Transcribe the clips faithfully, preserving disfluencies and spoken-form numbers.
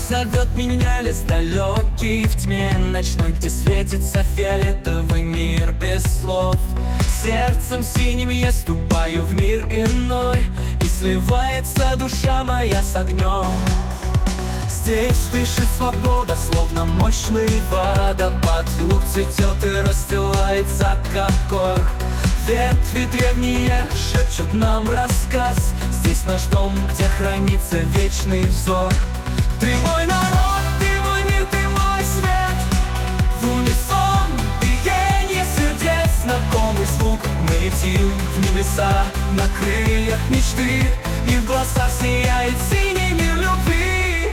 зовет меня лес далекий в тьме ночной, где светится фиолетовый мир без слов. Сердцем синим я ступаю в мир иной, и сливается душа моя с огнем. Здесь дышит свобода, словно мощный водопад. Луг цветет и расстилается, как кор. Ветви древние шепчут нам рассказ. Здесь наш дом, где хранится вечный взор. Ты мой народ, ты мой мир, ты мой свет. В унисон биение сердец, знакомый звук. Мы летим в небеса на крыльях мечты, и в глазах сияет синий мир любви.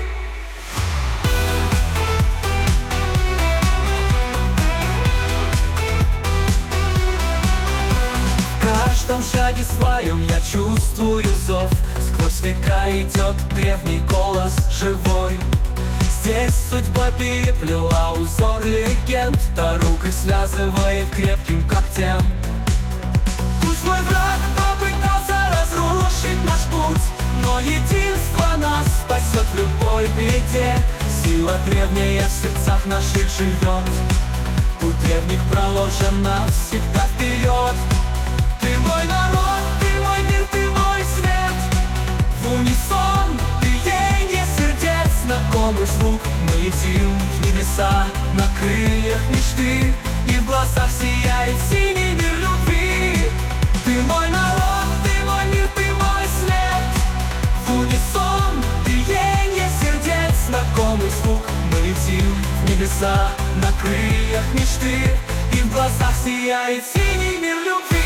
В каждом шаге своем я чувствую зов. Сквозь века идет древний голос живой. Здесь судьба переплела узор легенд, дорогой связывает крепким когтем. Пусть мой враг попытался разрушить наш путь, но единство нас спасет в любой беде. Сила древняя в сердцах наших живет. Путь древних проложен навсегда вперед. Ты мой народ, ты мой мир, ты мой свет. В унисон биение сердец, знакомый звук. Мы летим в небеса на крыльях мечты, и в глазах сияет синий мир любви. Ты мой народ, ты мой мир, ты мой свет. В унисон биение сердец, знакомый звук. Мы летим в небеса на крыльях мечты, и в глазах сияет синий мир любви.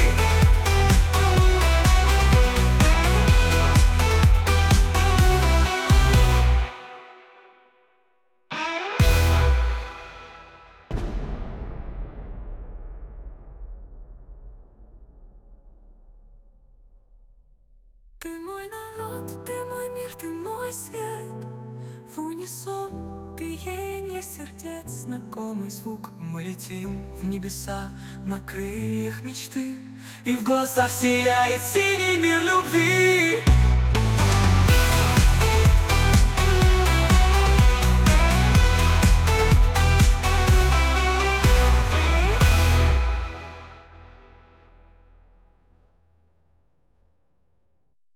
Ты мой народ, ты мой мир, ты мой свет. В унисон биение сердец, знакомый звук. Мы летим в небеса на крыльях мечты, и в глазах сияет синий мир любви.